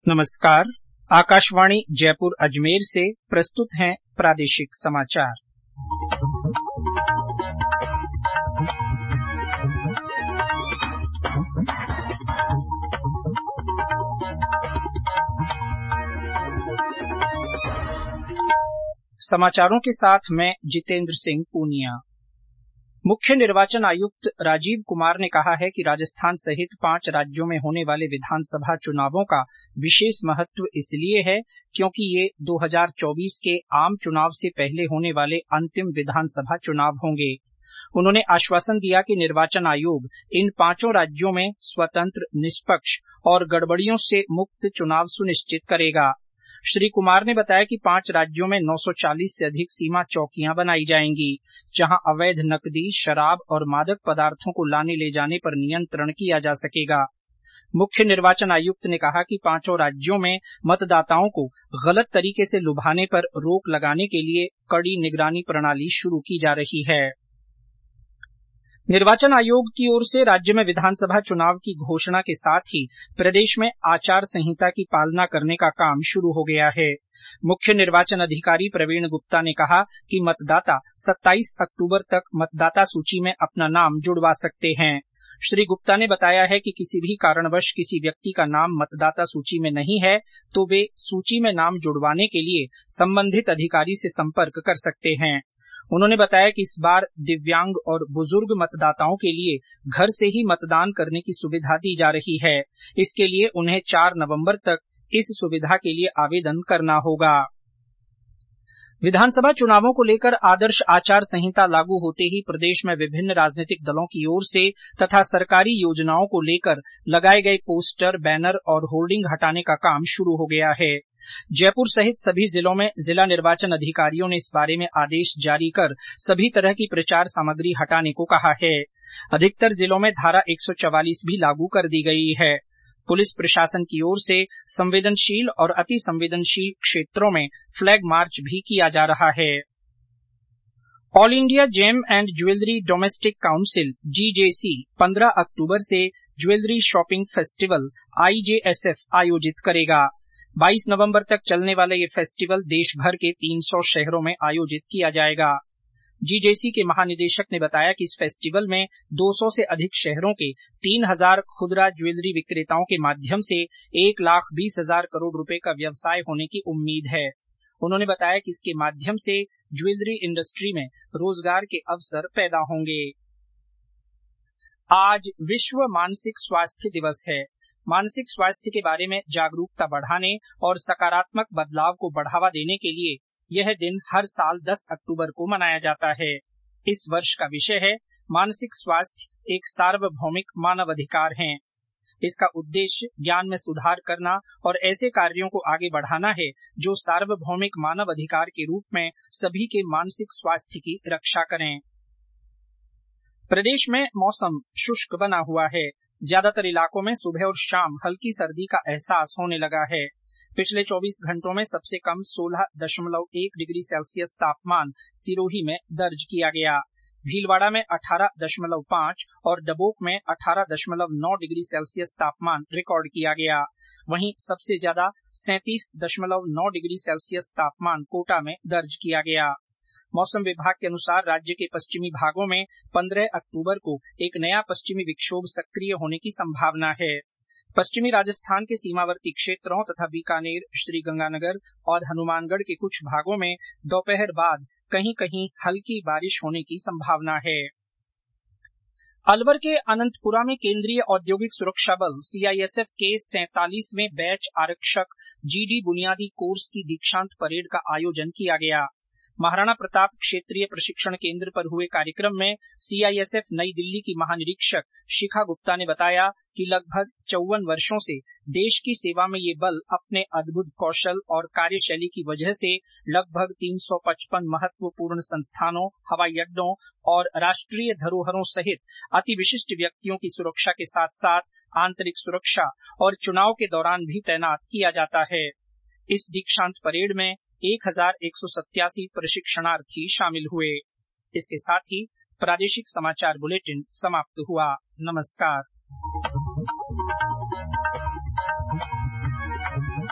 नमस्कार। आकाशवाणी जयपुर अजमेर से प्रस्तुत हैं प्रादेशिक समाचार। समाचारों के साथ मैं जितेंद्र सिंह पूनिया। मुख्य निर्वाचन आयुक्त राजीव कुमार ने कहा है कि राजस्थान सहित 5 राज्यों में होने वाले विधानसभा चुनावों का विशेष महत्व इसलिए है क्योंकि ये 2024 के आम चुनाव से पहले होने वाले अंतिम विधानसभा चुनाव होंगे। उन्होंने आश्वासन दिया कि निर्वाचन आयोग इन 5 राज्यों में स्वतंत्र, निष्पक्ष और गड़बड़ियों से मुक्त चुनाव सुनिश्चित करेगा। श्री कुमार ने बताया कि 5 राज्यों में 940 से अधिक सीमा चौकियां बनाई जाएंगी, जहां अवैध नकदी, शराब और मादक पदार्थों को लाने ले जाने पर नियंत्रण किया जा सकेगा। मुख्य निर्वाचन आयुक्त ने कहा कि 5 राज्यों में मतदाताओं को गलत तरीके से लुभाने पर रोक लगाने के लिए कड़ी निगरानी प्रणाली शुरू की जा रही है। निर्वाचन आयोग की ओर से राज्य में विधानसभा चुनाव की घोषणा के साथ ही प्रदेश में आचार संहिता की पालना करने का काम शुरू हो गया है। मुख्य निर्वाचन अधिकारी प्रवीण गुप्ता ने कहा कि मतदाता 27 अक्टूबर तक मतदाता सूची में अपना नाम जुड़वा सकते हैं। श्री गुप्ता ने बताया है कि किसी भी कारणवश किसी व्यक्ति का नाम मतदाता सूची में नहीं है तो वे सूची में नाम जुड़वाने के लिए संबंधित अधिकारी से संपर्क कर सकते हैं। उन्होंने बताया कि इस बार दिव्यांग और बुजुर्ग मतदाताओं के लिए घर से ही मतदान करने की सुविधा दी जा रही है। इसके लिए उन्हें 4 नवंबर तक इस सुविधा के लिए आवेदन करना होगा। विधानसभा चुनावों को लेकर आदर्श आचार संहिता लागू होते ही प्रदेश में विभिन्न राजनीतिक दलों की ओर से तथा सरकारी योजनाओं को लेकर लगाए गए पोस्टर, बैनर और होर्डिंग हटाने का काम शुरू हो गया है। जयपुर सहित सभी जिलों में जिला निर्वाचन अधिकारियों ने इस बारे में आदेश जारी कर सभी तरह की प्रचार सामग्री हटाने को कहा है। अधिकतर जिलों में धारा 144 भी लागू कर दी गई है। पुलिस प्रशासन की ओर से संवेदनशील और अति संवेदनशील क्षेत्रों में फ्लैग मार्च भी किया जा रहा है। All India gem and jewellery domestic council (जीजेसी) 15 अक्टूबर से ज्वेलरी शॉपिंग फेस्टिवल (IJSF) आयोजित करेगा। 22 नवंबर तक चलने वाला ये फेस्टिवल देश भर के 300 शहरों में आयोजित किया जाएगा। जीजेसी के महानिदेशक ने बताया कि इस फेस्टिवल में 200 से अधिक शहरों के 3000 खुदरा ज्वेलरी विक्रेताओं के माध्यम से 1,20,000 करोड़ रुपए का व्यवसाय होने की उम्मीद है। उन्होंने बताया कि इसके माध्यम से ज्वेलरी इंडस्ट्री में रोजगार के अवसर पैदा होंगे। आज विश्व मानसिक स्वास्थ्य दिवस है। मानसिक स्वास्थ्य के बारे में जागरूकता बढ़ाने और सकारात्मक बदलाव को बढ़ावा देने के लिए यह दिन हर साल 10 अक्टूबर को मनाया जाता है। इस वर्ष का विषय है मानसिक स्वास्थ्य एक सार्वभौमिक मानवाधिकार है। इसका उद्देश्य ज्ञान में सुधार करना और ऐसे कार्यों को आगे बढ़ाना है जो सार्वभौमिक मानवाधिकार के रूप में सभी के मानसिक स्वास्थ्य की रक्षा करें। प्रदेश में मौसम शुष्क बना हुआ है। ज्यादातर इलाकों में सुबह और शाम हल्की सर्दी का एहसास होने लगा है। पिछले 24 घंटों में सबसे कम 16.1 डिग्री सेल्सियस तापमान सिरोही में दर्ज किया गया। भीलवाड़ा में 18.5 और डबोक में 18.9 डिग्री सेल्सियस तापमान रिकॉर्ड किया गया। वहीं सबसे ज्यादा 37.9 डिग्री सेल्सियस तापमान कोटा में दर्ज किया गया। मौसम विभाग के अनुसार राज्य के पश्चिमी भागों में 15 अक्टूबर को एक नया पश्चिमी विक्षोभ सक्रिय होने की संभावना है। पश्चिमी राजस्थान के सीमावर्ती क्षेत्रों तथा बीकानेर, श्रीगंगानगर और हनुमानगढ़ के कुछ भागों में दोपहर बाद कहीं कहीं हल्की बारिश होने की संभावना है। अलवर के अनंतपुरा में केंद्रीय औद्योगिक सुरक्षा बल CISF के 47वें बैच आरक्षक GD बुनियादी कोर्स की दीक्षांत परेड का आयोजन किया गया। महाराणा प्रताप क्षेत्रीय प्रशिक्षण केंद्र पर हुए कार्यक्रम में CISF नई दिल्ली की महानिरीक्षक शिखा गुप्ता ने बताया कि लगभग 54 वर्षों से देश की सेवा में ये बल अपने अद्भुत कौशल और कार्यशैली की वजह से लगभग 355 महत्वपूर्ण संस्थानों, हवाई अड्डों और राष्ट्रीय धरोहरों सहित अति विशिष्ट व्यक्तियों की सुरक्षा के साथ साथ आंतरिक सुरक्षा और चुनाव के दौरान भी तैनात किया जाता है। इस दीक्षांत परेड में 1187 प्रशिक्षणार्थी शामिल हुए। इसके साथ ही प्रादेशिक समाचार बुलेटिन समाप्त हुआ। नमस्कार।